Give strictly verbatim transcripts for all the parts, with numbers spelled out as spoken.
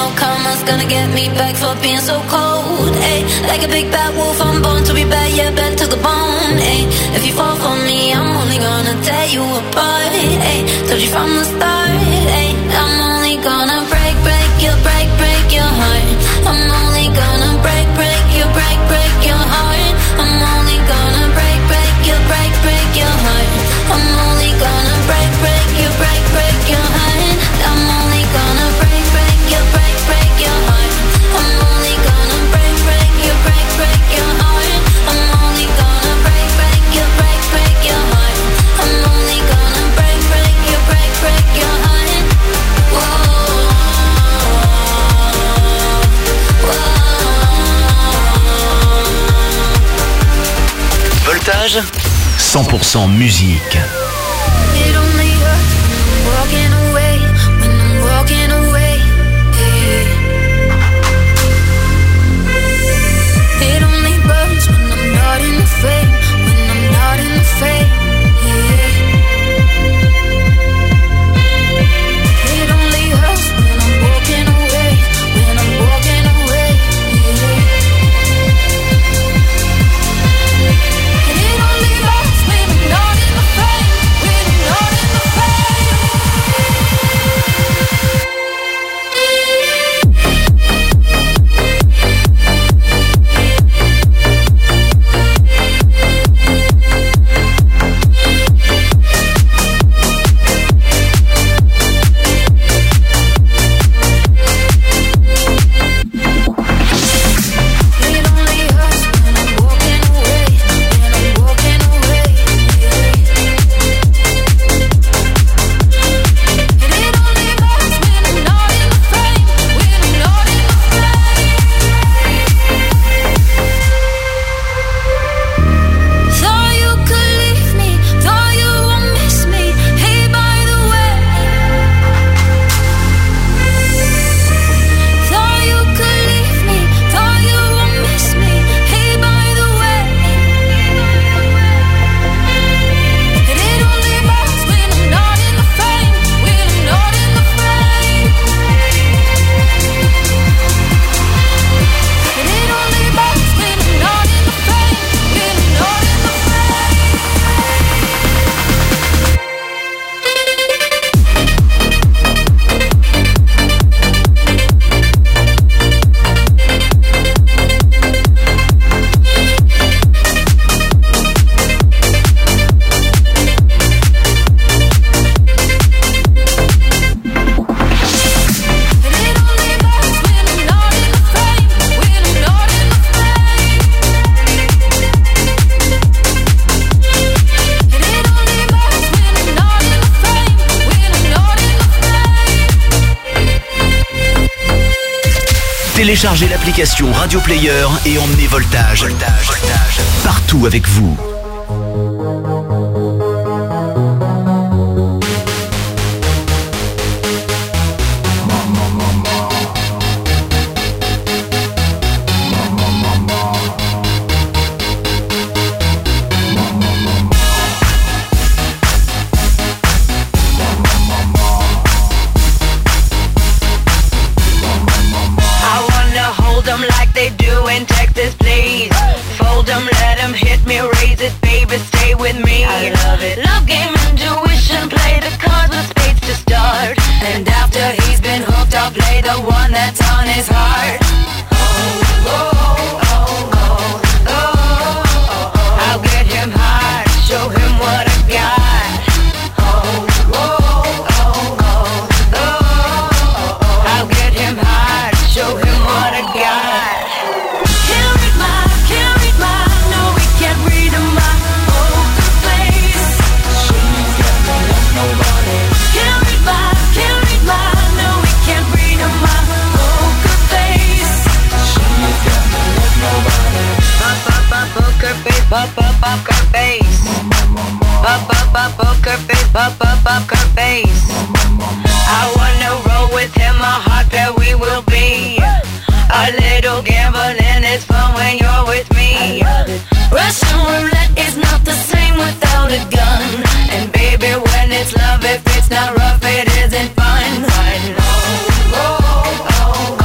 no karma's gonna get me back for being so cold. Ay, like a big bad wolf, I'm born to be bad, yeah, bad to the bone. Ay, if you fall for me, I'm only gonna tear you apart. Ay, told you from the start. Ay, I'm only gonna break, break your, break, break your heart. I'm only gonna break, break your, break, break your heart. I'm only gonna break, break your, break, break your heart. I'm only gonna break, break your, break, break your heart. I'm only gonna break, break your, break, break your heart. I'm only gonna break, break your, break, break your heart. I'm only gonna break, break your, break, break your heart. I'm only gonna break, break your, break, break your heart. Whoa. Voltage cent pour cent musique. It only hurts when I'm walking away, when I'm walking away. Hey. It only burns when I'm not in the frame, when I'm not in the frame. Yeah. It only hurts when I'm walking away, when I'm walking away. Yeah. And it only hurts when I'm not in the frame, when I'm not in the frame. It only hurts when I'm walking away, when I'm walking away. And it only hurts when I'm not in the frame, when I'm not in the frame. Thought you could leave me, thought you would miss me. Hey, by the way. Thought you could leave me, thought you would miss me. Hey, by the way. And it only hurts when I'm not in the frame, when I'm not in the frame. And it only hurts when I'm not in the frame, when I'm not in the frame. And it only hurts when I'm not in the frame, when I'm not in the frame. And it only hurts when I'm not in the frame, when I'm not in the frame. Téléchargez l'application Radio Player et emmenez Voltage, Voltage, Voltage partout avec vous. I wanna hold 'em like they do in Texas, please. Fold 'em, let 'em hit me, raise it, baby, stay with me. I love it. Love game, intuition, play the cards with spades to start. And after he's been hooked, I'll play the one that's on his heart. Oh, oh, oh, oh, oh, oh. I'll get him hard, show him what I got. Oh, oh, oh, oh, oh. I'll get him hard, show him what I got. Can't read my, can't read my, no, we can't read my poker face. She's got me like nobody. Can't read my, can't read my, no, we can't read my poker face. She's got me like nobody. Pop, pop, pop, poker face, pop, pop, poker face. Pop, pop, pop, poker face, pop, pop, poker face. I wanna roll with him, a hot pair we will be. A little gambling is fun when you're with me. Russian roulette is not the same without a gun. And baby, when it's love, if it's not rough, it isn't fun. Fun. Oh, oh, oh,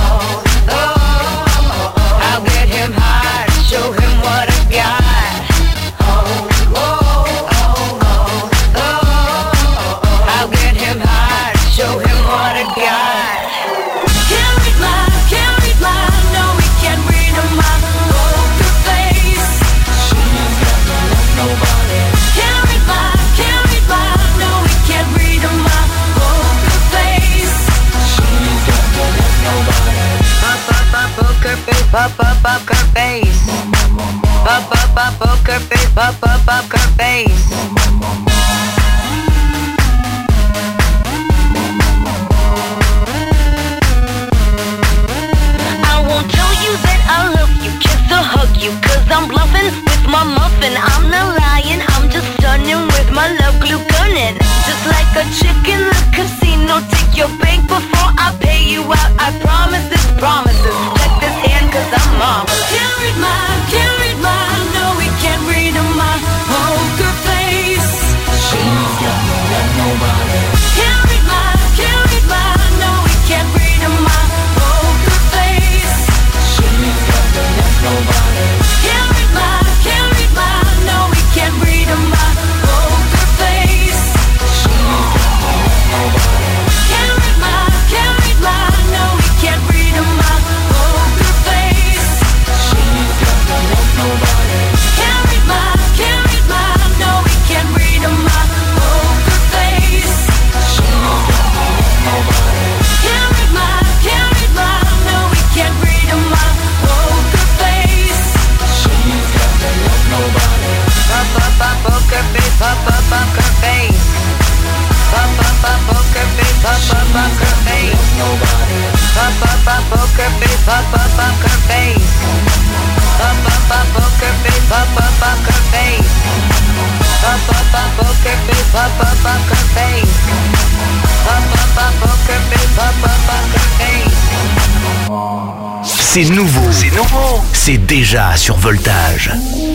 pop up poker face. Pop up pop poker face, pop up poker face. I won't tell you that I love you, kiss or hug you, cause I'm bluffing with my muffin. I'm not lying, I'm just stunning with my love glue gunning. Just like a chick in the casino, take your bank before I pay you out. I promise this, promises. Check this hand cause I'm mom. Can't read my, can't read my, no we can't read my poker face. She's got no love, nobody. Can't read my, can't read my, no we can't read my poker face. She's got no love, nobody. Can't read my, can't read my, no we can't read my poker face. She's got no love, nobody. Can't read my, can't read my, no we can't read my poker face. She's got no love, nobody. Can't read my, can't read my, no we can't read my poker face. She's got no love, nobody. Can't read my, can't read my, no we can't read my poker face. She's got no love, nobody. Pop up pop poker face, pop up poker face. Pop up pop poker face, pop up poker face. Nobody. Pop up pop poker face, pop up poker face. Pop up pop poker face, pop up poker face. Pop up pop poker face, pop up poker face. Pop up pop poker face, pop up poker face. C'est nouveau, c'est nouveau, c'est déjà sur Voltage.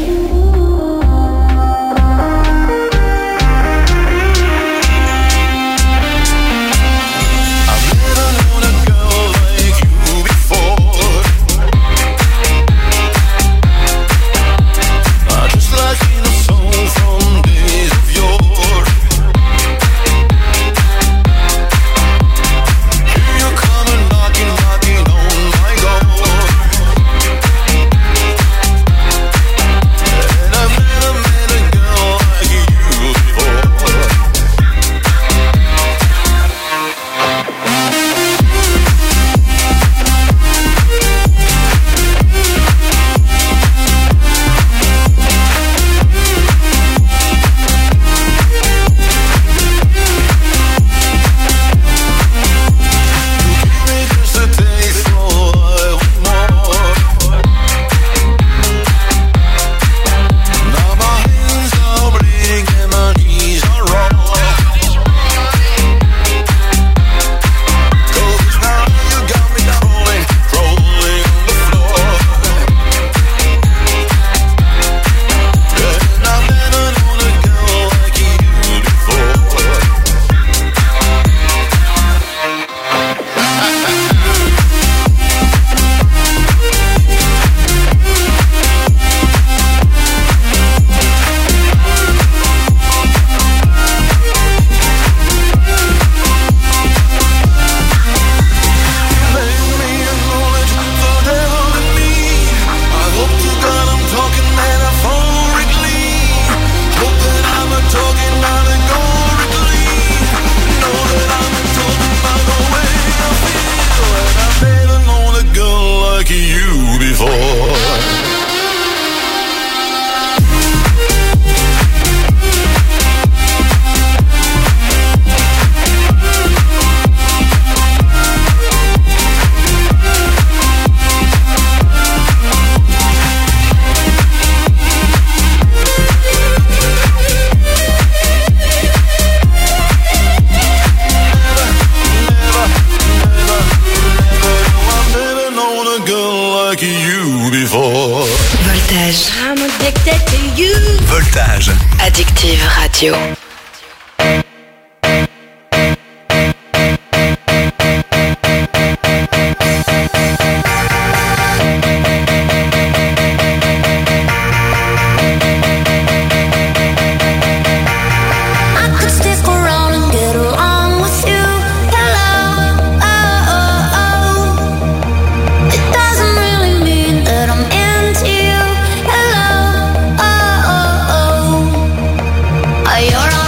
Voltage. Addictive Radio. You're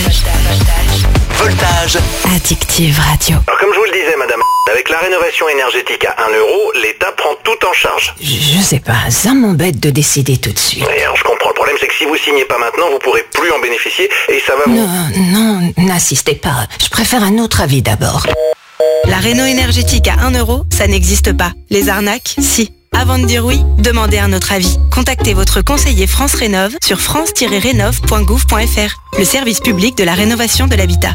Voltage. Addictive Radio. Alors comme je vous le disais, madame, avec la rénovation énergétique à un euro, l'État prend tout en charge. Je, je sais pas, ça m'embête de décider tout de suite. Oui, alors je comprends. Le problème, c'est que si vous signez pas maintenant, vous pourrez plus en bénéficier et ça va vous... Non, non, n'insistez pas. Je préfère un autre avis d'abord. La réno énergétique à un euro, ça n'existe pas. Les arnaques, si. Avant de dire oui, demandez un autre avis. Contactez votre conseiller France Rénov sur france tiret rénov point gouv point f r, le service public de la rénovation de l'habitat.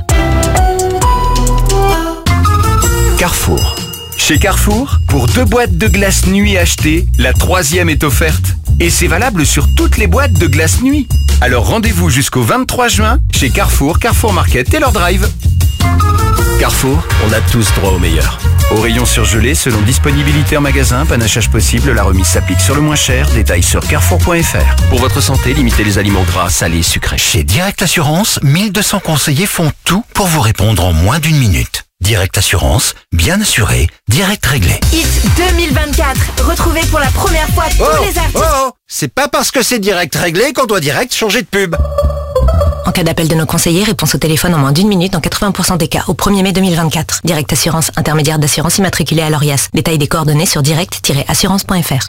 Carrefour. Chez Carrefour, pour deux boîtes de glace nuit achetées, la troisième est offerte. Et c'est valable sur toutes les boîtes de glace nuit. Alors rendez-vous jusqu'au vingt-trois juin chez Carrefour, Carrefour Market, Taylor Drive. Carrefour, on a tous droit au meilleur. Au rayon surgelé, selon disponibilité en magasin, panachage possible, la remise s'applique sur le moins cher. Détails sur carrefour point f r. Pour votre santé, limitez les aliments gras, salés, sucrés. Chez Direct Assurance, mille deux cents conseillers font tout pour vous répondre en moins d'une minute. Direct Assurance, bien assuré, direct réglé. Hit deux mille vingt-quatre, retrouvez pour la première fois tous oh, les artistes. Oh, oh, c'est pas parce que c'est direct réglé qu'on doit direct changer de pub. En cas d'appel de nos conseillers, réponse au téléphone en moins d'une minute dans quatre-vingts pour cent des cas au premier mai deux mille vingt-quatre. Direct Assurance, intermédiaire d'assurance immatriculée à l'Orias. Détail des coordonnées sur direct tiret assurance point f r.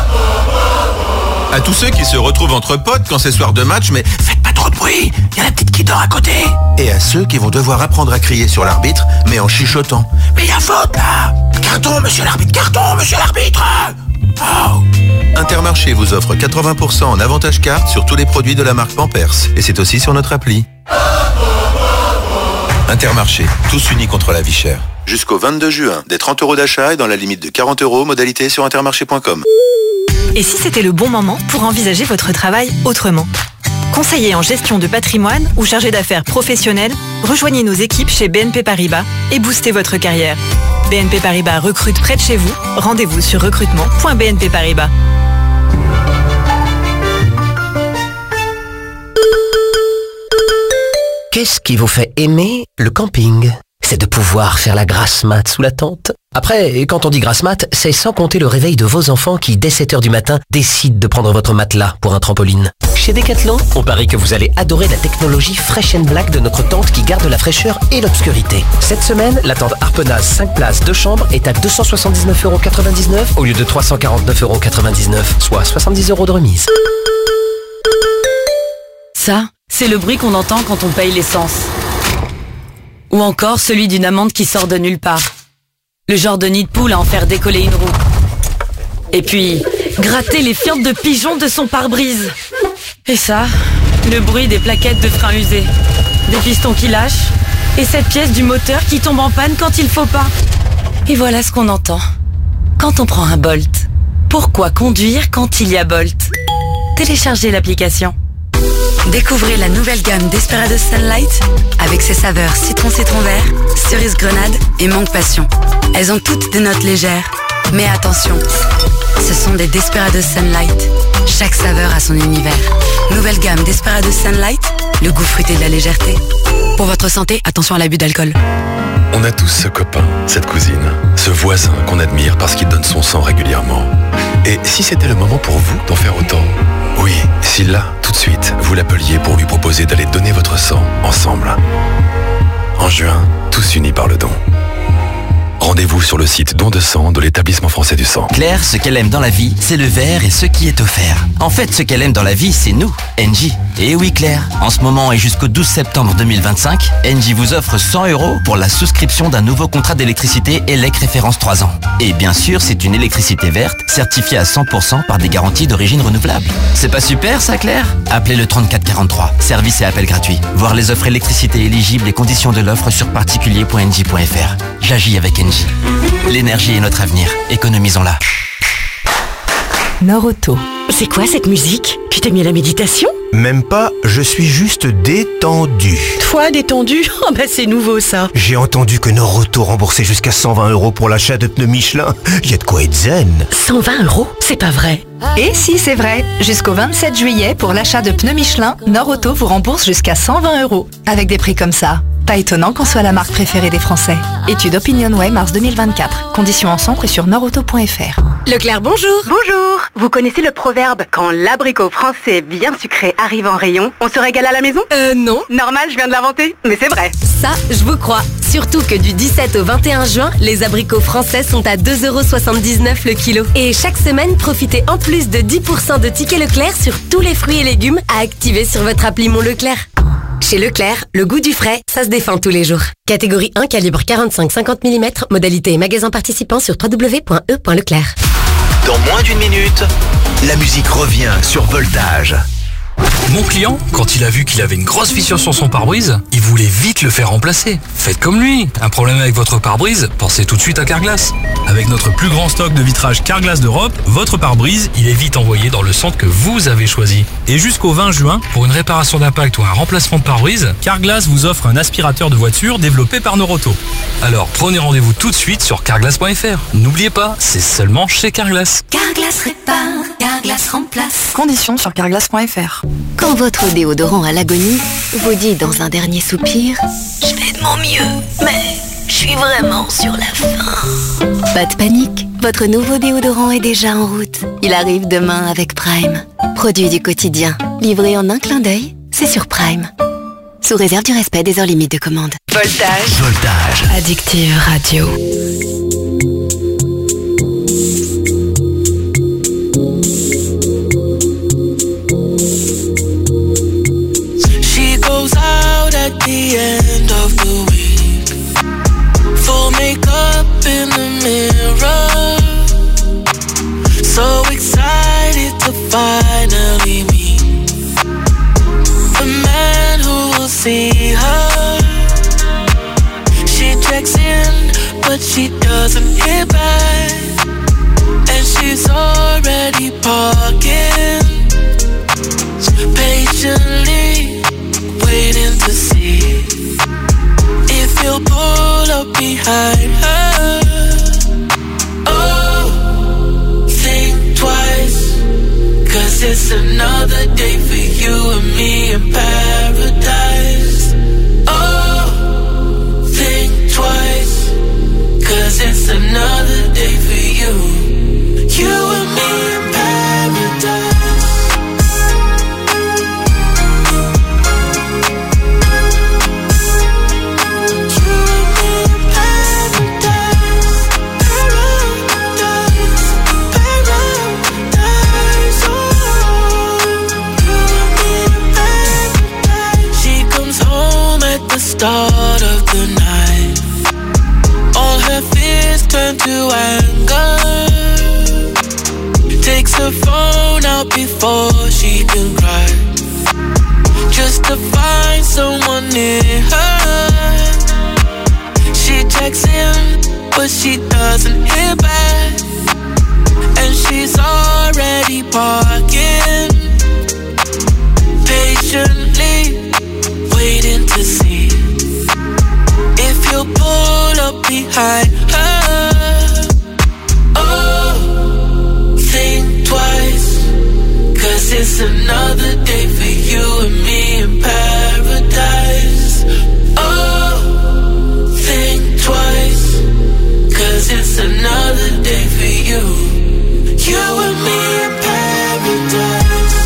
À tous ceux qui se retrouvent entre potes quand c'est soir de match, mais faites pas trop de bruit, il y a la petite qui dort à côté. Et à ceux qui vont devoir apprendre à crier sur l'arbitre, mais en chuchotant. Mais il y a faute là. Carton, monsieur l'arbitre, carton, monsieur l'arbitre. Oh. Intermarché vous offre quatre-vingts pour cent en avantage carte sur tous les produits de la marque Pampers. Et c'est aussi sur notre appli. Intermarché, tous unis contre la vie chère. Jusqu'au vingt-deux juin, des trente euros d'achat et dans la limite de quarante euros, modalité sur intermarché point com. Et si c'était le bon moment pour envisager votre travail autrement ? Conseiller en gestion de patrimoine ou chargé d'affaires professionnel, rejoignez nos équipes chez B N P Paribas et boostez votre carrière. B N P Paribas recrute près de chez vous. Rendez-vous sur recrutement point b n p paribas. Qu'est-ce qui vous fait aimer le camping ? C'est de pouvoir faire la grasse mat sous la tente. Après, quand on dit grasse mat, c'est sans compter le réveil de vos enfants qui, dès sept heures du matin, décident de prendre votre matelas pour un trampoline. Chez Decathlon, on parie que vous allez adorer la technologie Fresh and Black de notre tente qui garde la fraîcheur et l'obscurité. Cette semaine, la tente Harpenaz cinq places deux chambres est à deux cent soixante-dix-neuf euros quatre-vingt-dix-neuf au lieu de trois cent quarante-neuf euros quatre-vingt-dix-neuf, soit soixante-dix euros de remise. Ça, c'est le bruit qu'on entend quand on paye l'essence. Ou encore celui d'une amande qui sort de nulle part. Le genre de nid de poule à en faire décoller une roue. Et puis, gratter les fientes de pigeons de son pare-brise. Et ça, le bruit des plaquettes de frein usées. Des pistons qui lâchent. Et cette pièce du moteur qui tombe en panne quand il faut pas. Et voilà ce qu'on entend quand on prend un Bolt. Pourquoi conduire quand il y a Bolt ? Téléchargez l'application. Découvrez la nouvelle gamme Desperados Sunlight avec ses saveurs citron-citron vert, cerise grenade et mangue passion. Elles ont toutes des notes légères, mais attention, ce sont des Desperados Sunlight. Chaque saveur a son univers. Nouvelle gamme Desperados Sunlight, le goût fruité de la légèreté. Pour votre santé, attention à l'abus d'alcool. On a tous ce copain, cette cousine, ce voisin qu'on admire parce qu'il donne son sang régulièrement. Et si c'était le moment pour vous d'en faire autant ? Oui, si là, tout de suite, vous l'appeliez pour lui proposer d'aller donner votre sang ensemble. En juin, tous unis par le don. Rendez-vous sur le site don de sang de l'établissement français du sang. Claire, ce qu'elle aime dans la vie, c'est le verre et ce qui est offert. En fait, ce qu'elle aime dans la vie, c'est nous, Engie. Et oui Claire, en ce moment et jusqu'au douze septembre deux mille vingt-cinq, Engie vous offre cent euros pour la souscription d'un nouveau contrat d'électricité E L E C référence trois ans. Et bien sûr, c'est une électricité verte, certifiée à cent pour cent par des garanties d'origine renouvelable. C'est pas super ça Claire ? Appelez le trente-quatre quarante-trois, service et appel gratuit. Voir les offres électricité éligibles et conditions de l'offre sur particulier point engie point f r. J'agis avec Engie. L'énergie est notre avenir, économisons-la. Nord-Auto. C'est quoi cette musique ? Tu t'es mis à la méditation ? Même pas, je suis juste détendu. Toi, détendu ? Oh bah c'est nouveau ça. J'ai entendu que Nord-Auto remboursait jusqu'à cent vingt euros pour l'achat de pneus Michelin. Y a de quoi être zen. cent vingt euros ? C'est pas vrai. Et si c'est vrai, jusqu'au vingt-sept juillet, pour l'achat de pneus Michelin, Nord-Auto vous rembourse jusqu'à cent vingt euros. Avec des prix comme ça. Pas étonnant qu'on soit la marque préférée des Français. Étude OpinionWay mars deux mille vingt-quatre. Conditions en centre et sur nordauto point f r. Leclerc, bonjour. Bonjour. Vous connaissez le proverbe « Quand l'abricot français bien sucré arrive en rayon, on se régale à la maison » Euh, non. Normal, je viens de l'inventer, mais c'est vrai. Ça, je vous crois. Surtout que du dix-sept au vingt et un juin, les abricots français sont à deux euros soixante-dix-neuf le kilo. Et chaque semaine, profitez en plus de dix pour cent de tickets Leclerc sur tous les fruits et légumes à activer sur votre appli Mon Leclerc. Chez Leclerc, le goût du frais, ça se défend tous les jours. Catégorie un, calibre quarante-cinq à cinquante millimètres, modalité et magasin participant sur w w w point e point leclerc. Dans moins d'une minute, la musique revient sur Voltage. Mon client, quand il a vu qu'il avait une grosse fissure sur son pare-brise, il voulait vite le faire remplacer. Faites comme lui. Un problème avec votre pare-brise, pensez tout de suite à Carglass. Avec notre plus grand stock de vitrage Carglass d'Europe, votre pare-brise, il est vite envoyé dans le centre que vous avez choisi. Et jusqu'au vingt juin, pour une réparation d'impact ou un remplacement de pare-brise, Carglass vous offre un aspirateur de voiture développé par Noroto. Alors prenez rendez-vous tout de suite sur carglass point f r. N'oubliez pas, c'est seulement chez Carglass. Carglass répare, Carglass remplace. Conditions sur carglass point f r. Quand votre déodorant à l'agonie vous dit dans un dernier soupir « Je fais de mon mieux, mais je suis vraiment sur la fin ». Pas de panique, votre nouveau déodorant est déjà en route. Il arrive demain avec Prime. Produit du quotidien, livré en un clin d'œil, c'est sur Prime. Sous réserve du respect des heures limites de commande. Voltage. Voltage. Addictive Radio. Goes out at the end of the week, full makeup in the mirror, so excited to finally meet the man who will see her. She checks in, but she doesn't hear back, and she's already parking patiently, waiting to see if he'll pull up behind her. Oh, think twice, cause it's another day for you and me in paradise. Oh, think twice, cause it's another day for you, you and me in paradise. Start of the night, all her fears turn to anger. Takes her phone out before she can cry, just to find someone near her. She checks in, but she doesn't hear back, and she's already parking patiently, waiting to see if he'll pull up behind her. Oh, think twice, cause it's another day for you and me in paradise. Oh, think twice, cause it's another day for you, you and me in paradise.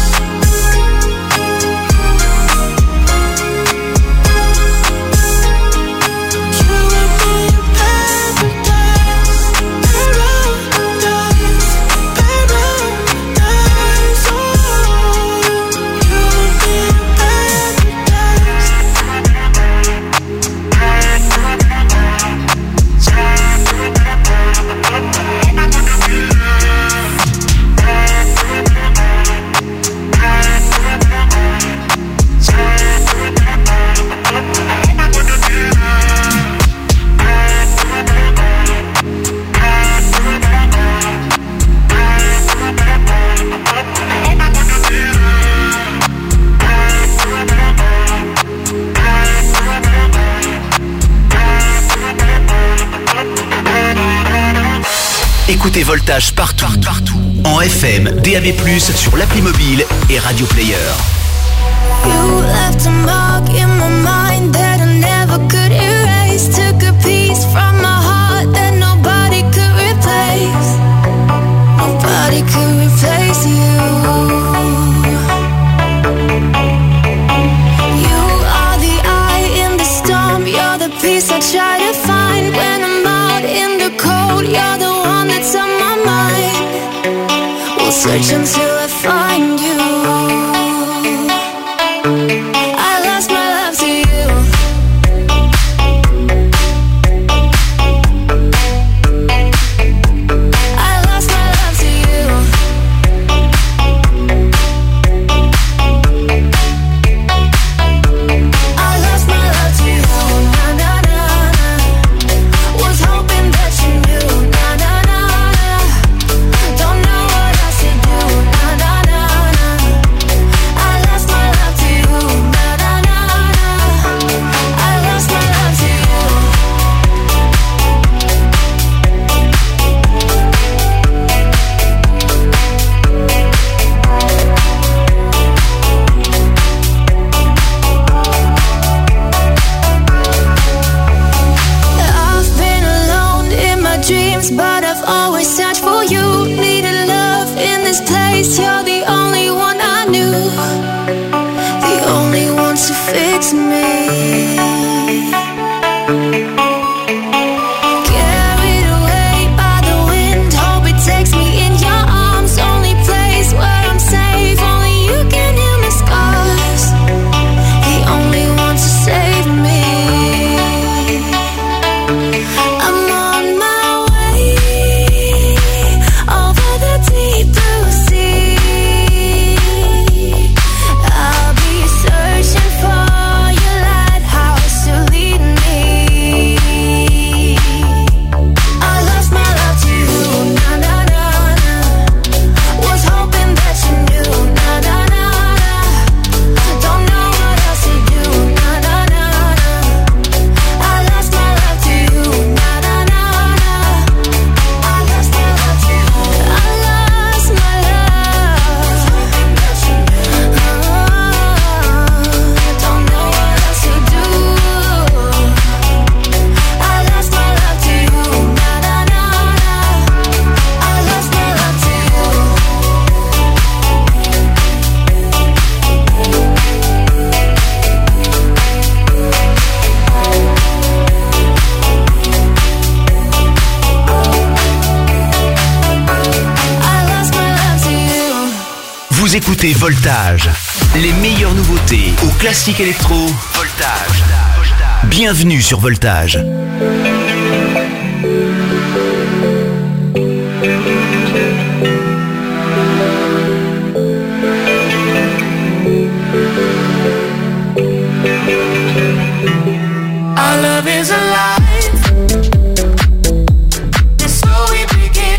Écoutez Voltage partout, partout, en F M, D A B plus, sur l'appli mobile et Radio Player. You left a mark in my mind that I never could erase. Took a piece from my heart that nobody could replace. search until I find you. I lost my love to you. I lost my love to you. I lost my love to you. Na na na na. Was hoping that you knew. Na na na na. Don't know what else to do. Na na na na. I lost my love to you. Na na na na. I lost my love to you. I've been alone in my dreams, but I've always searched for you. Needed love in this place. You're the only one I knew, the only one to fix me. Carried away by the wind, hope it takes me in your arms. Only place where I'm safe, only you can heal my scars. The only one to save me. I'm on my way over the deep blue sea. I'll be searching for your lighthouse to lead me. I lost my love to you. Na na na na. Was hoping that you knew. Na na na na. Don't know what else to do. Na na na na. I lost my love to you. Na na na na. I lost my love to you. I lost my love. Hoping that you knew. Don't know what else to do. I lost my love to you. Na na na na. I lost my love to you. I lost my love to you. Vous écoutez Voltage, les meilleures nouveautés au classique électro. Voltage. Bienvenue sur Voltage. Our love is alive. And so we begin.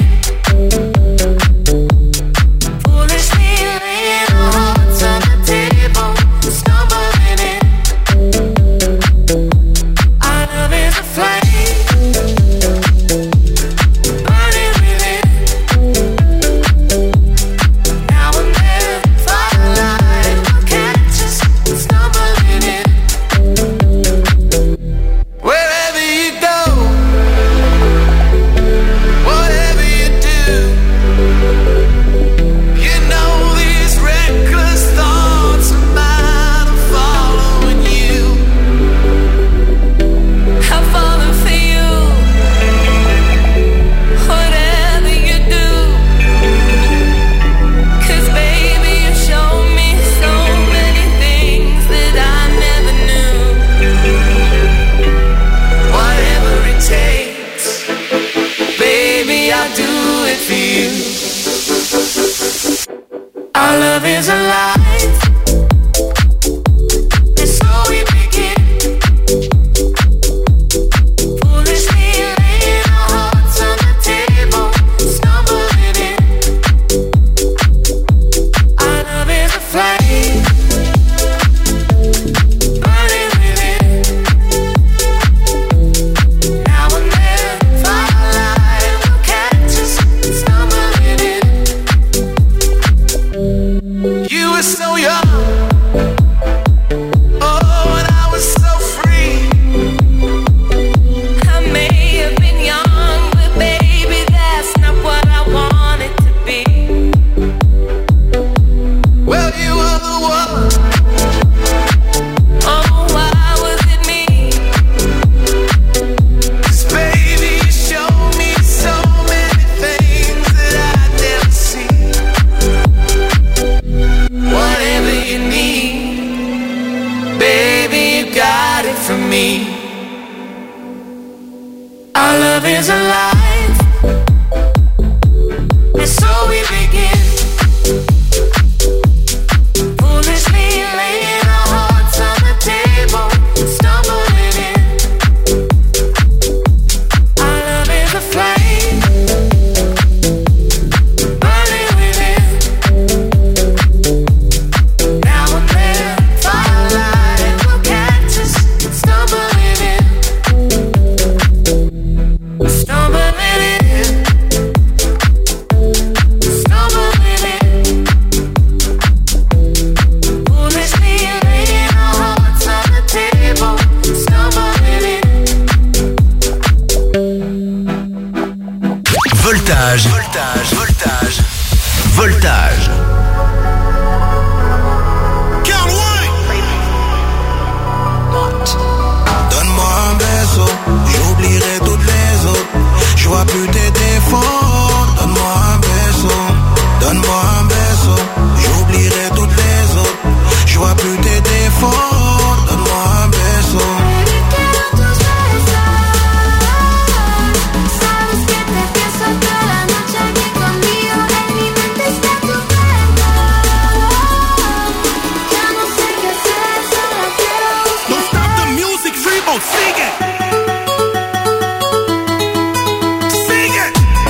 Foolishly laying our hearts on the table, stumbling in. Our love is a flame, burning within. Now and then, firelight will catch us stumbling in. Wherever you me. Our love is alive, and so we begin. Foolishly laying our hearts on the table, stumbling in. Our love is a flame, burning within. Now and then, firelight will catch us, stumbling in. Stumbling in, stumbling in. Foolishly laying our hearts on the table, stumbling in. Voltage. Voltage. Voltage. Voltage. Donne-moi un beso, j'oublierai toutes les autres. Je vois plus tes défauts. Donne-moi un beso, donne-moi un beso, j'oublierai toutes les autres. Je vois plus tes défauts. Donne-moi un beso. Sabes que te pienso toda la noche aquí conmigo, en mi mente está tu cuerpo. Ya no sé qué hacer, solo quiero buscar. Don't stop the music, Freebo, sigue. Sigue.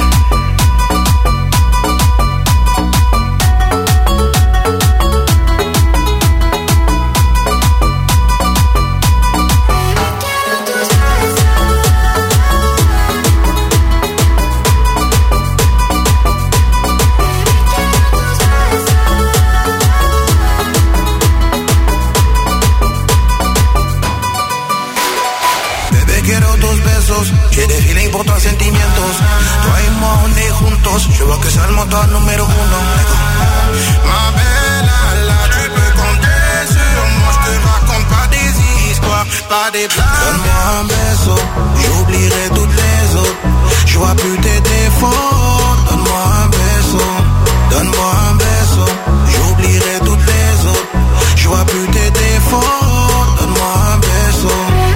Bebé, quiero tus besos. J'ai des feelings pour tus sentimientos. Toi et moi, on est juntos. Je vois que c'est le moteur numéro uno. Ma belle, là, tu peux compter sur moi. Je te raconte pas des histoires, pas des blagues. Donne-moi un beso, j'oublierai toutes les autres. Je vois plus tes défauts. Donne-moi un beso, donne-moi un beso, j'oublierai toutes les autres. Je vois plus tes défauts. Donne-moi un beso.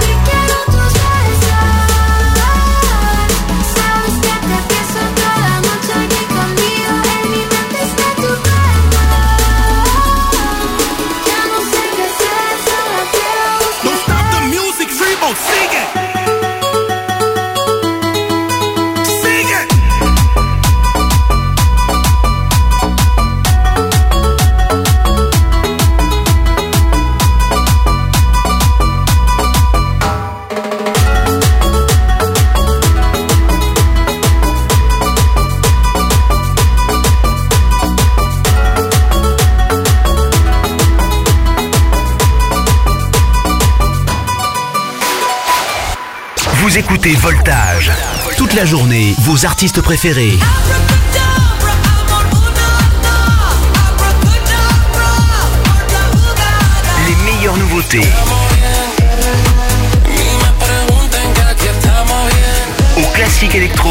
Sabes que te pienso toda la noche aquí conmigo, en mi mente está tu cuerpo. Ya no sé qué hacer, solo quiero buscar. Don't stop the music, Freebo, sigue. Sigue. Vous écoutez Voltage. Toute la journée, vos artistes préférés. Les meilleures nouveautés. Au classique électro.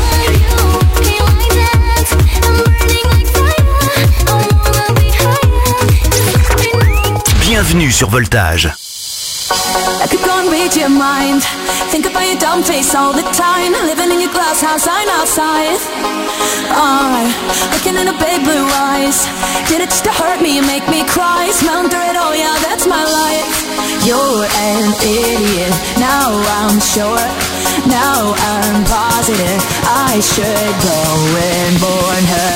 Bienvenue sur Voltage. I could go and read your mind. Think about your dumb face all the time. Living in your glass house, I'm outside. Oh, looking in the big blue eyes. Did it just to hurt me and make me cry? Smelling through it all, yeah, that's my life. You're an idiot, now I'm sure. Now I'm positive I should go and warn her.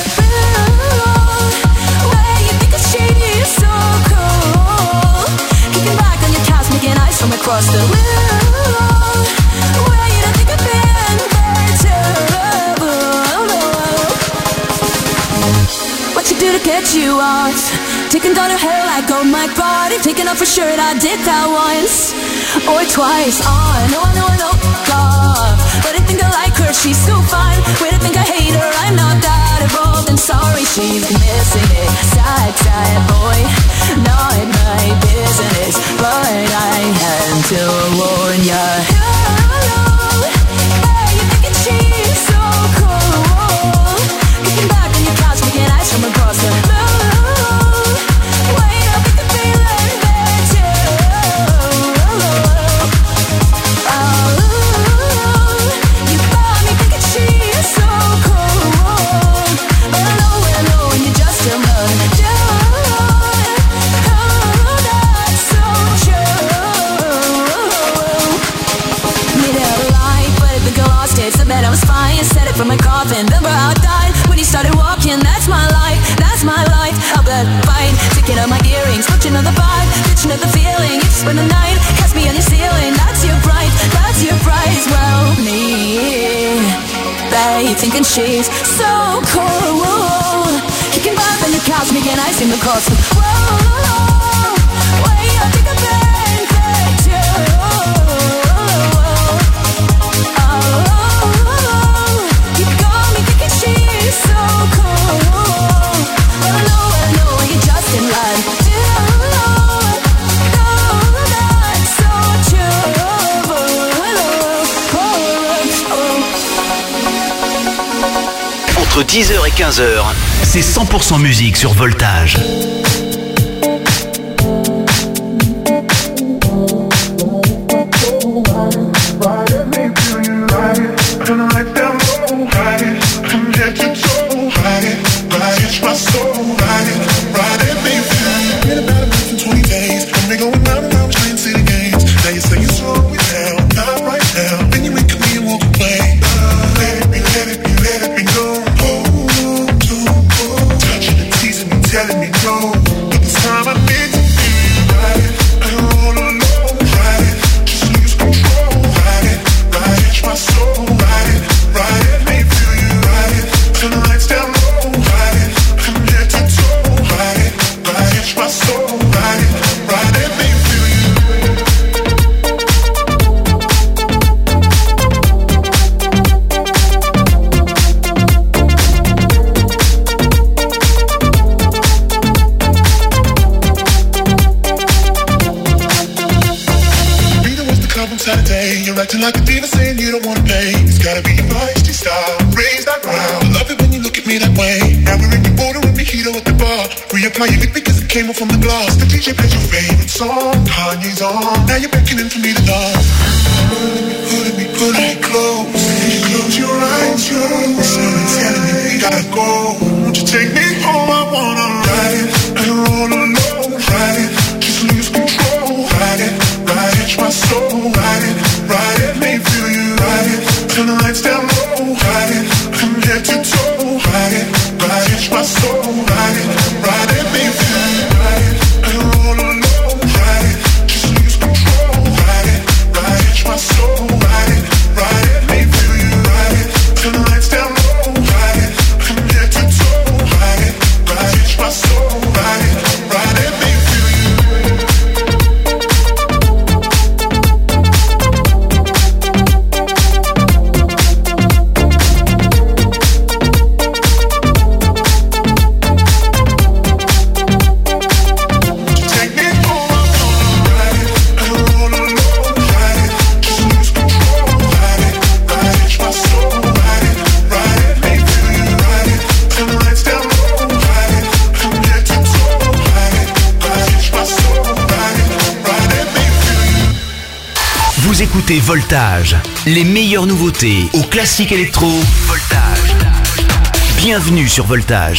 Ooh, where you think she's so cool. Kicking back on your couch, making eyes from across the room. Where you don't think I've been there too. What you do to get you off? Taking down her hair like, oh my god. Taking off her shirt, I did that once or twice. Oh, I know, I know, I know, God. But I think I like her, she's so fine. Wait, I think I hate her, I'm not that involved. And sorry, she's missing it. Sad, sad boy, not my business. But I had to warn ya. Hey, you thinking she's so cool? Kicking back on your couch, making eyes from across the room. Wait, I think I'm feeling there too. passion of the feeling. You spend the night, catch me on your ceiling. That's your bride, that's your prize. Well, me, they thinking she's so cool. Kicking back on the couch, making ice in the cost. Whoa, way I think I'm perfect, you. Entre dix heures et quinze heures, c'est cent pour cent musique sur Voltage. Acting like a diva saying you don't wanna pay. It's gotta be your feisty style. Raise that ground. I love it when you look at me that way. Now we're in the border with mojito at the bar. Reapply your lip because it came off from the glass. The D J plays your favorite song. Kanye's on. Now you're beckoning for me to dance. Pulling me, pulling me close. Close your eyes, yo. Someone's telling me we gotta go. Won't you take me home? I wanna ride it and roll alone. Ride it, just lose control. Ride it, ride it, my soul. Ride it. Ride it, make me feel you. Ride it, turn the lights down low. Ride it, from head to toe. Ride it, ride it, my soul. Ride it, ride it, make me feel you. Ride it, and roll alone. Ride it, just lose control. Ride it, ride it, my soul. Ride it, ride it, make me feel you. Ride it, turn the lights down low. Ride it, from head to toe. Ride it, ride it, my soul. Ride it, ride it, make me feel you. Vous écoutez Voltage, les meilleures nouveautés au classique électro. Voltage. Bienvenue sur Voltage.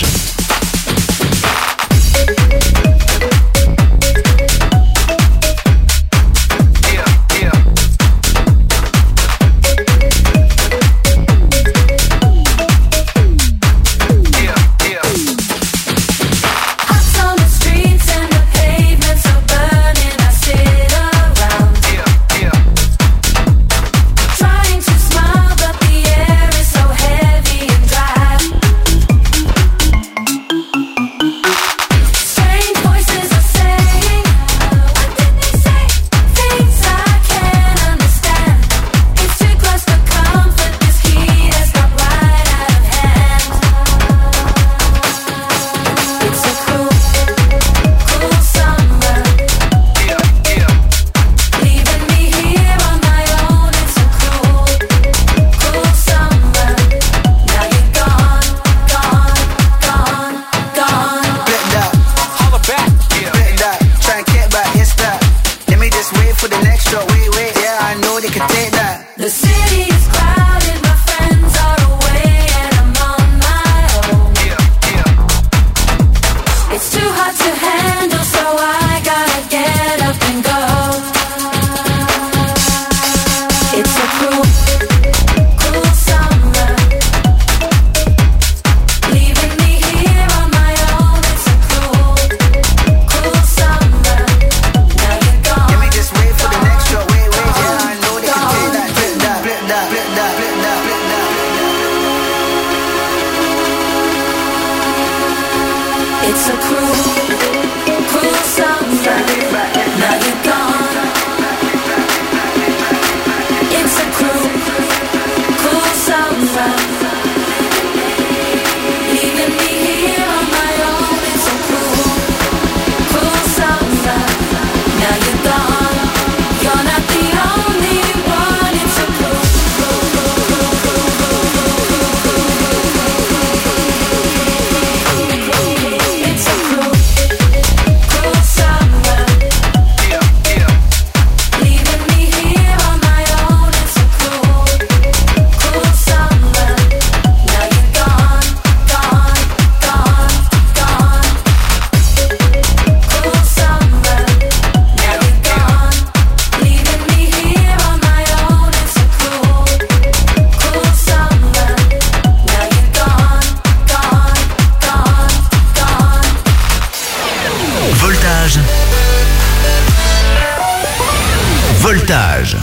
Voltage.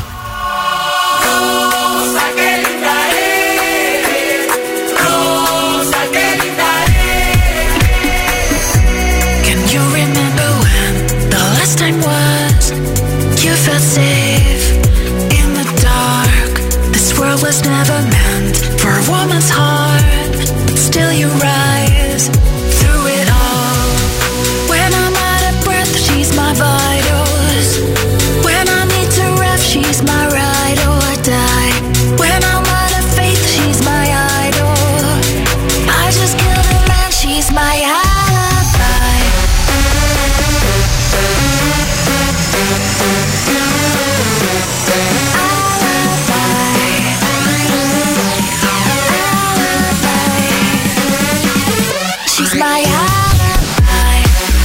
Was never meant for a woman's heart, but still you rise through it all. When I'm out of breath, she's my vitals. When I need to ref, she's my ride or die. When I'm out of faith, she's my idol. I just killed a man, she's my alibi. She's my alibi.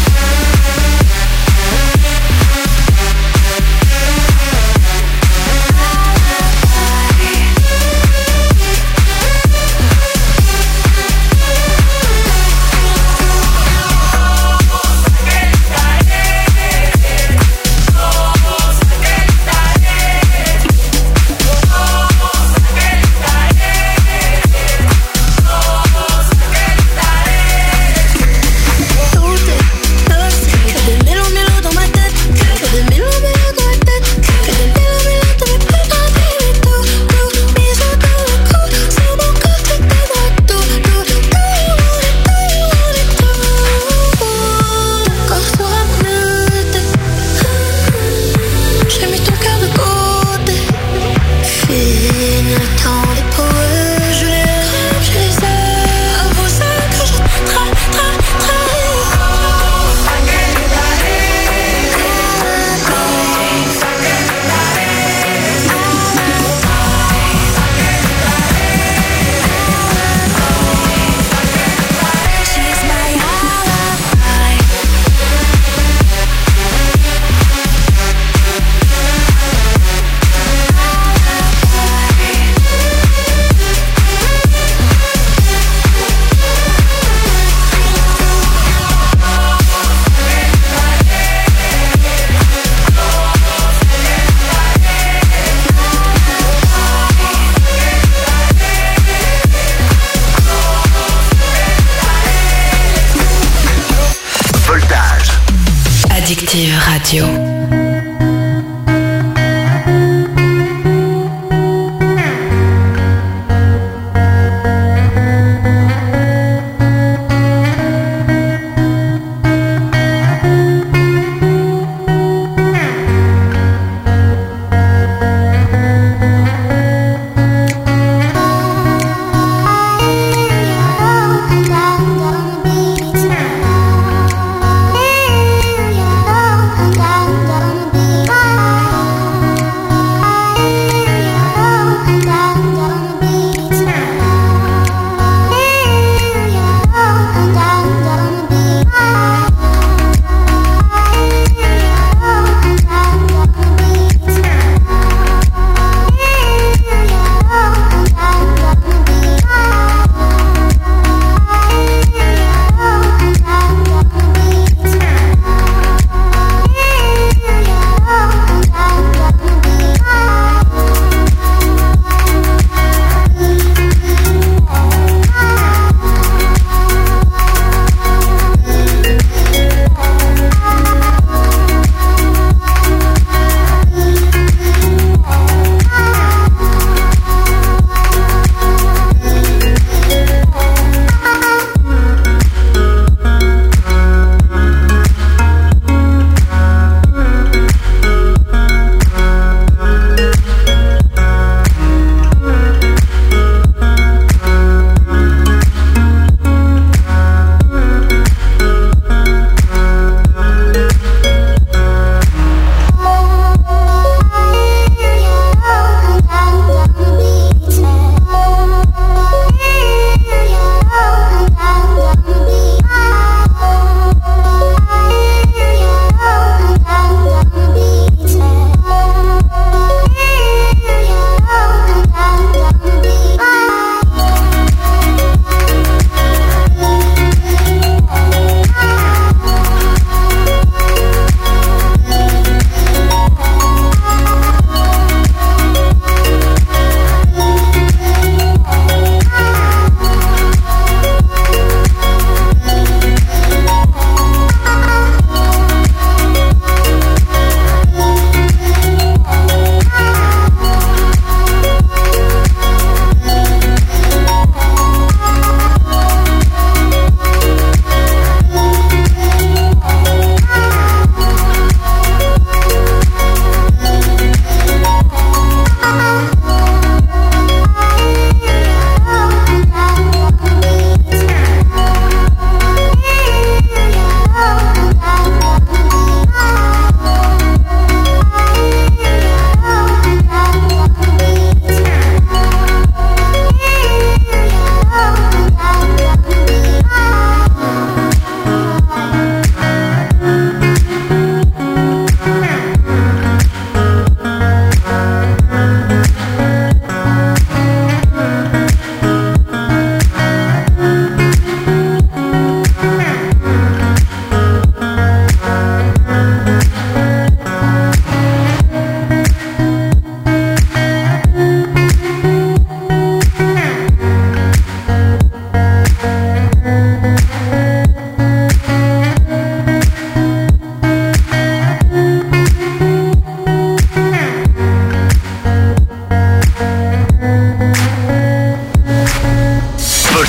Addictive Radio. Down.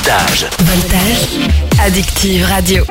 Voltage. Voltage. Addictive Radio.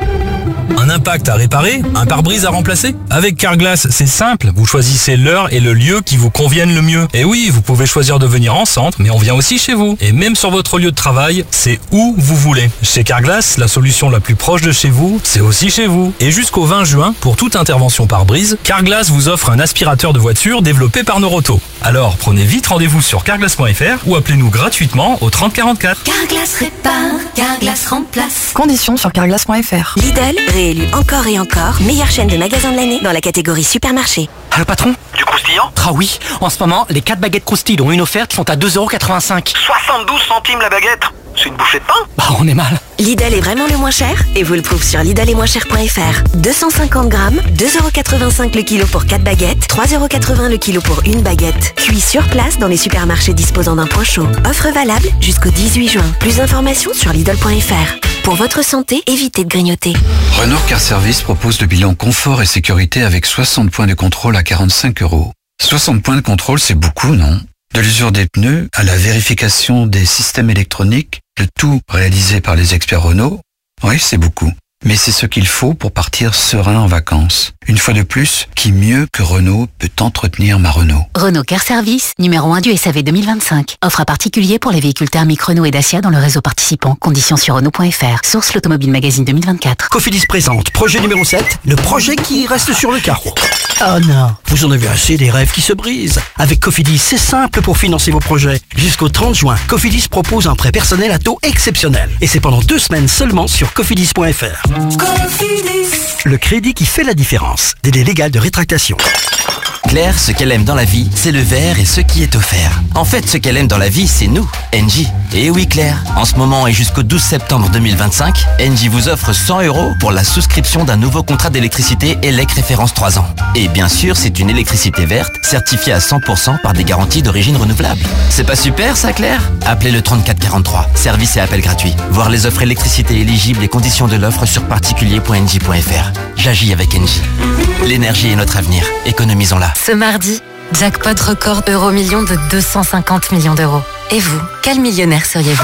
Un impact à réparer? Un pare-brise à remplacer? Avec Carglass, c'est simple. Vous choisissez l'heure et le lieu qui vous conviennent le mieux. Et oui, vous pouvez choisir de venir en centre, mais on vient aussi chez vous. Et même sur votre lieu de travail, c'est où vous voulez. Chez Carglass, la solution la plus proche de chez vous, c'est aussi chez vous. Et jusqu'au vingt juin, pour toute intervention pare-brise, Carglass vous offre un aspirateur de voiture développé par Noroto. Alors, prenez vite rendez-vous sur carglass point f r ou appelez-nous gratuitement au trente quarante-quatre. Carglass répare, Carglass remplace. Conditions sur carglass point f r. Lidl, réélu encore et encore, meilleure chaîne de magasins de l'année dans la catégorie supermarché. Allô patron? Du croustillant? Ah oui, en ce moment, les quatre baguettes croustilles dont une offerte sont à deux euros quatre-vingt-cinq. soixante-douze centimes la baguette? C'est une bouchée de pain? Bah on est mal. Lidl est vraiment le moins cher et vous le prouve sur lidl et moins cher point f r. deux cent cinquante grammes, deux euros quatre-vingt-cinq le kilo pour quatre baguettes, trois euros quatre-vingts le kilo pour une baguette. Cuit sur place dans les supermarchés disposant d'un point chaud. Offre valable jusqu'au dix-huit juin. Plus d'informations sur lidl point f r. Pour votre santé, évitez de grignoter. Renault Car Service propose le bilan confort et sécurité avec soixante points de contrôle à quarante-cinq euros. soixante points de contrôle, c'est beaucoup, non? De l'usure des pneus à la vérification des systèmes électroniques, le tout réalisé par les experts Renault, oui, c'est beaucoup. Mais c'est ce qu'il faut pour partir serein en vacances. Une fois de plus, qui mieux que Renault peut entretenir ma Renault? Renault Car Service, numéro un du S A V deux mille vingt-cinq. Offre à particulier pour les véhicules thermiques Renault et Dacia dans le réseau participant. Conditions sur Renault point f r. Source l'Automobile Magazine deux mille vingt-quatre. Cofidis présente projet numéro sept, le projet qui reste sur le carreau. Oh non, vous en avez assez des rêves qui se brisent. Avec Cofidis, c'est simple pour financer vos projets. Jusqu'au trente juin, Cofidis propose un prêt personnel à taux exceptionnel. Et c'est pendant deux semaines seulement sur cofidis point f r. Cofidis. Le crédit qui fait la différence. Délai légal de rétractation. Claire, ce qu'elle aime dans la vie, c'est le verre et ce qui est offert. En fait, ce qu'elle aime dans la vie, c'est nous, Engie. Et oui Claire, en ce moment et jusqu'au douze septembre deux mille vingt-cinq, Engie vous offre cent euros pour la souscription d'un nouveau contrat d'électricité E L E C référence trois ans. Et bien sûr, c'est une électricité verte, certifiée à cent pour cent par des garanties d'origine renouvelable. C'est pas super ça Claire? Appelez le trente-quatre quarante-trois, service et appel gratuit. Voir les offres électricité éligibles et conditions de l'offre sur particulier point engie point f r. J'agis avec Engie. L'énergie est notre avenir, économisons-la. Ce mardi, jackpot record euro million de deux cent cinquante millions d'euros. Et vous, quel millionnaire seriez-vous?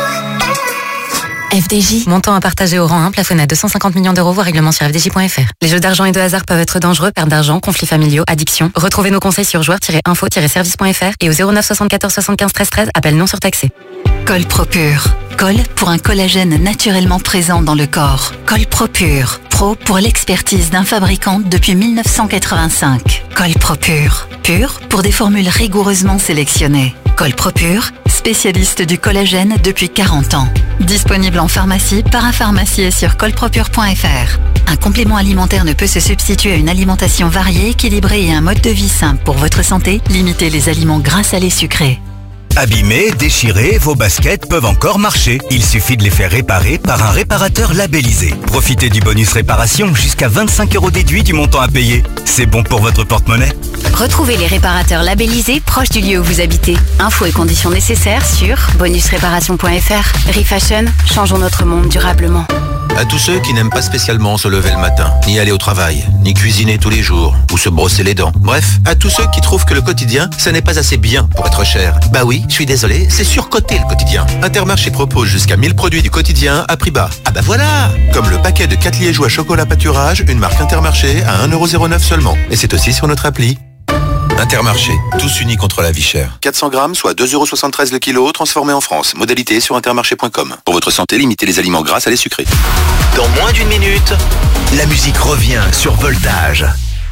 F D J, montant à partager au rang un, plafonné à deux cent cinquante millions d'euros, voire règlement sur f d j point f r. Les jeux d'argent et de hasard peuvent être dangereux, perte d'argent, conflits familiaux, addiction. Retrouvez nos conseils sur joueurs tiret info tiret service point f r et au zéro neuf soixante-quatorze soixante-quinze treize treize, appel non surtaxé. Col Propure. Col pour un collagène naturellement présent dans le corps. Col Propure. Pro pour l'expertise d'un fabricant depuis mille neuf cent quatre-vingt-cinq. Col Propure. Pur pour des formules rigoureusement sélectionnées. Col Propure, spécialiste du collagène depuis quarante ans. Disponible en pharmacie, parapharmacie et sur colpropure point f r. Un complément alimentaire ne peut se substituer à une alimentation variée, équilibrée et un mode de vie simple pour votre santé. Limitez les aliments gras, salés, sucrés. Abîmés, déchirés, vos baskets peuvent encore marcher. Il suffit de les faire réparer par un réparateur labellisé. Profitez du bonus réparation jusqu'à vingt-cinq euros déduits du montant à payer. C'est bon pour votre porte-monnaie. Retrouvez les réparateurs labellisés proches du lieu où vous habitez. Infos et conditions nécessaires sur bonus réparation point f r. Refashion, changeons notre monde durablement. À tous ceux qui n'aiment pas spécialement se lever le matin, ni aller au travail, ni cuisiner tous les jours, ou se brosser les dents. Bref, à tous ceux qui trouvent que le quotidien, ça n'est pas assez bien pour être cher. Bah oui, je suis désolé, c'est surcoté le quotidien. Intermarché propose jusqu'à mille produits du quotidien à prix bas. Ah bah voilà! Comme le paquet de quatre liégeois chocolat pâturage, une marque Intermarché à un euro zéro neuf seulement. Et c'est aussi sur notre appli. Intermarché, tous unis contre la vie chère. quatre cents grammes, soit deux euros soixante-treize le kilo, transformé en France. Modalité sur intermarché point com. Pour votre santé, limitez les aliments gras, salés, sucrés. Dans moins d'une minute, la musique revient sur Voltage.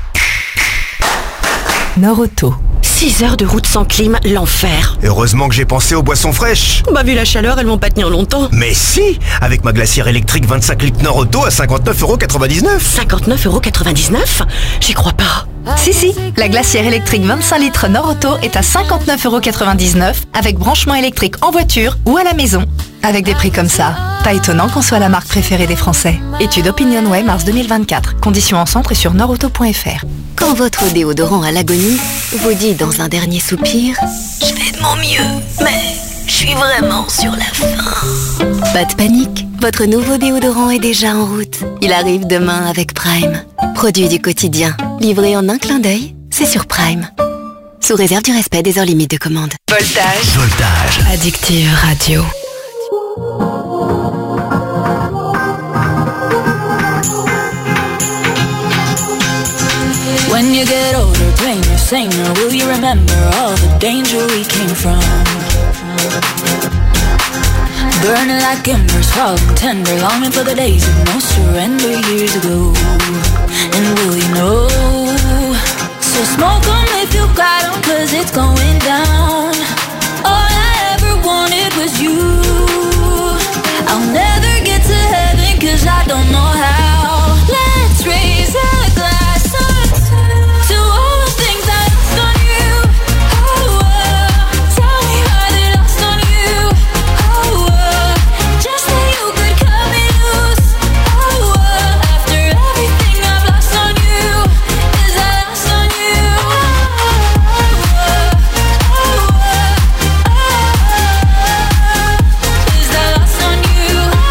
Noroto. six heures de route sans clim, l'enfer. Heureusement que j'ai pensé aux boissons fraîches. Bah vu la chaleur, elles vont pas tenir longtemps. Mais si, avec ma glacière électrique vingt-cinq litres Noroto à cinquante-neuf euros quatre-vingt-dix-neuf. cinquante-neuf euros quatre-vingt-dix-neuf? J'y crois pas. Si, si, la glacière électrique vingt-cinq litres Noroto est à cinquante-neuf euros quatre-vingt-dix-neuf avec branchement électrique en voiture ou à la maison. Avec des prix comme ça, pas étonnant qu'on soit la marque préférée des Français. Étude Opinionway mars deux mille vingt-quatre. Conditions en centre et sur noroto point f r. Quand votre déodorant à l'agonie vous dit dans un dernier soupir « Je fais de mon mieux, mais je suis vraiment sur la fin ». Pas de panique, votre nouveau déodorant est déjà en route. Il arrive demain avec Prime. Produit du quotidien, livré en un clin d'œil, c'est sur Prime. Sous réserve du respect des heures limites de commande. Voltage. Voltage. Addictive Radio. say now, will you remember all the danger we came from? Burning like embers, falling tender, longing for the days of no surrender years ago. And will you know? So smoke 'em if you got 'em, cause it's going down. All I ever wanted was you. I'll never get to heaven cause I don't know how. Let's raise a glass to all the things I lost on you. Oh, uh, tell me how they lost on you. Oh, uh, just that you could cut me loose. Oh, uh, after everything I've lost on you, is I lost on you. Oh, uh, oh, uh, oh, is I lost on you.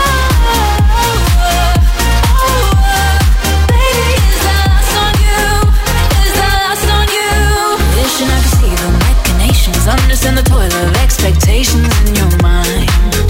Understand the toil of expectations in your mind.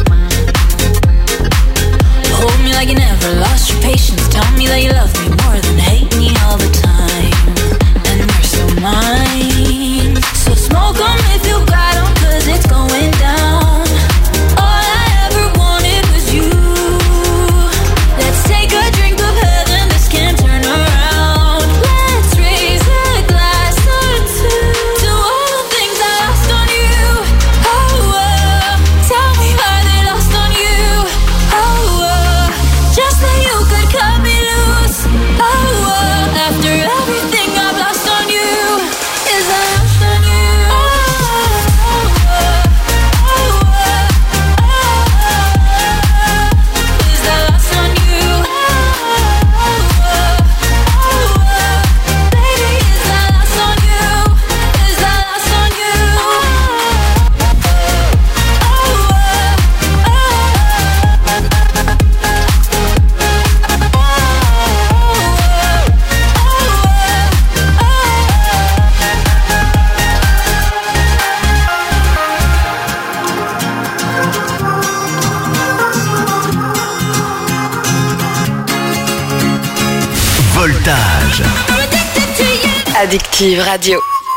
Hold me like you never lost your patience. Tell me that you love me more than hate me all the time. And we're still mine. So smoke 'em if you got 'em, cause it's going down. All I ever wanted was you. Let's take a drink of heaven, this can't turn around. Let's raise a glass or two to all the things I lost on you. Oh, uh, tell me why they lost on you. Oh, uh, just that you could cut me loose. Oh, uh, after everything I've lost on you, is I lost on you. Oh, uh, oh, uh, oh, is I lost on you. Oh, uh, oh, uh, baby, is I lost on you. Is I lost on you. Voltage. Addictive Radio.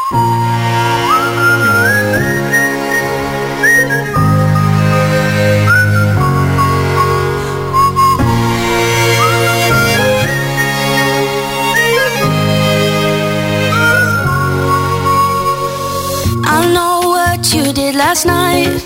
I know what you did last night.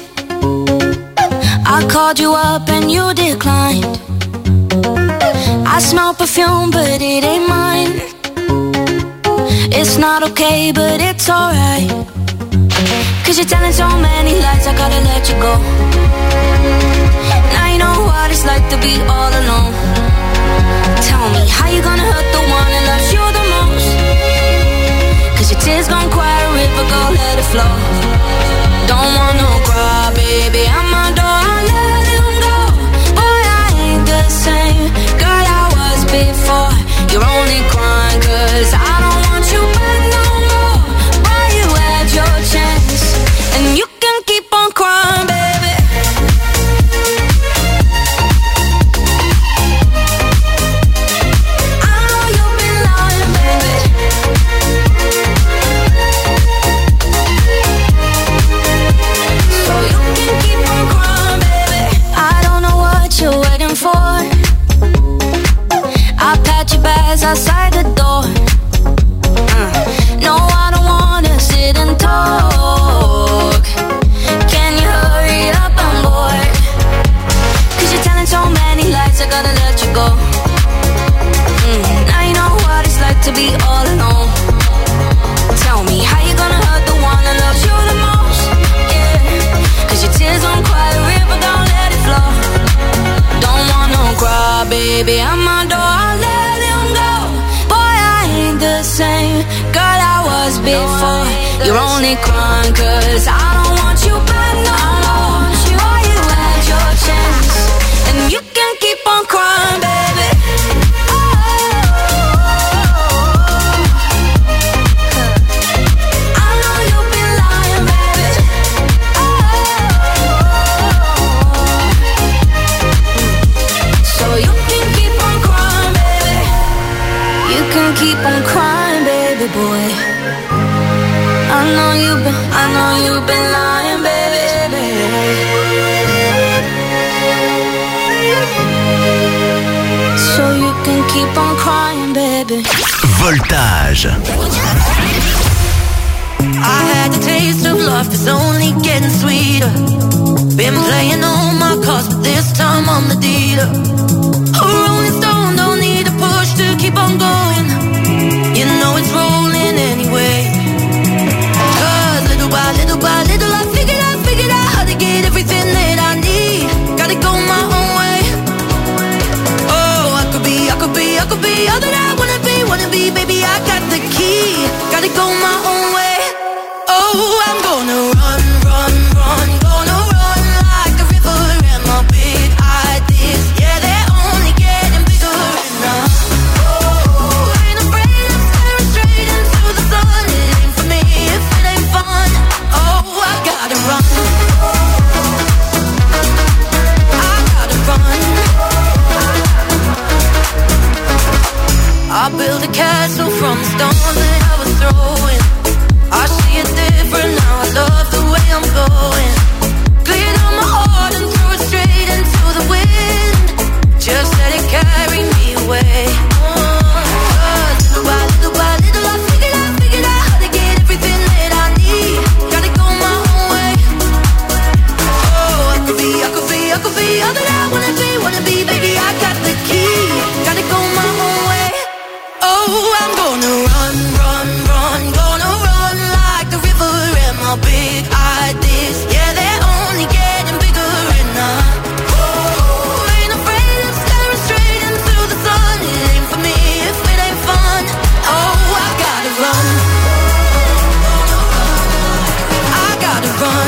I called you up and you declined. I smell perfume but it ain't mine. It's not okay but it's alright. Cause you're telling so many lies, I gotta let you go. Now you know what it's like to be all alone. Tell me how you gonna hurt the one that loves you the most. Cause your tears gon' quiet a river, go let it flow. Don't wanna cry, baby, I'm a door, I let him go. Boy, I ain't the same girl I was before. You're only crying cause I don't want you back no more. Boy, you had your chance and you can keep on crying, baby. I know you've been lying, baby. baby. Voltage. I had the taste of love, it's only getting sweeter. Been playing all my cards, but this time I'm the dealer. A rolling stone, don't need a push to keep on going.